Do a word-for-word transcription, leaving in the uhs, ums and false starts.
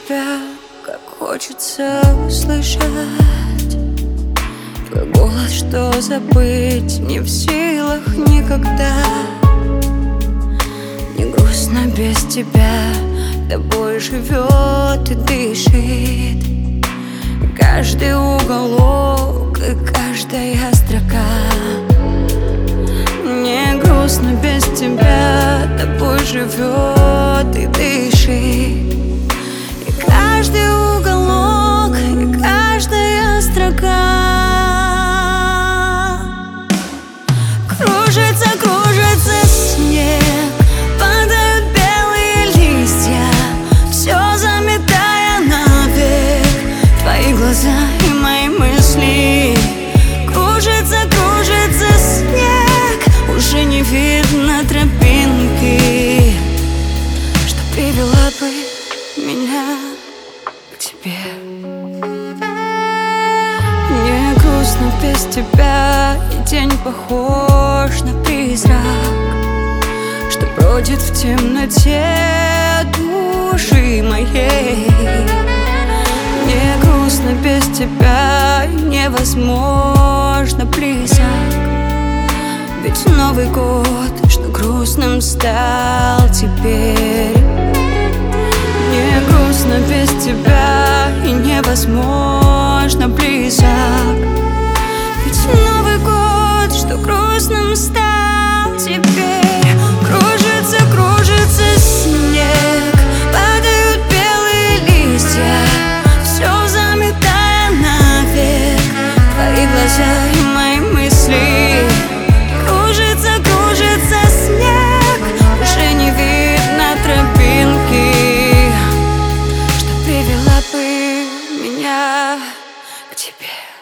тебя, как хочется услышать твой голос, что забыть не в силах никогда. Не грустно без тебя, тобой живет и дышит каждый уголок и каждая строка. Не грустно без тебя, тобой живет и дышит и каждый уголок и каждая строка. Кружится, кружится снег, падают белые листья, все заметая навек твои глаза и мои мысли. Кружится, кружится снег, уже не видно тропинки, что привела бы меня к тебе. Мне грустно без тебя, и день похож на призрак, что бродит в темноте души моей. Мне грустно без тебя, невозможно близок, ведь Новый год, что грустным стал теперь. Мне грустно без тебя, и невозможно близок, ведь Новый год, что грустным стал теперь. Кружится, кружится снег, падают белые листья, все заметая навек твои глаза и мои мысли. Кружится, кружится снег, уже не видно тропинки, что привела бы меня к тебе.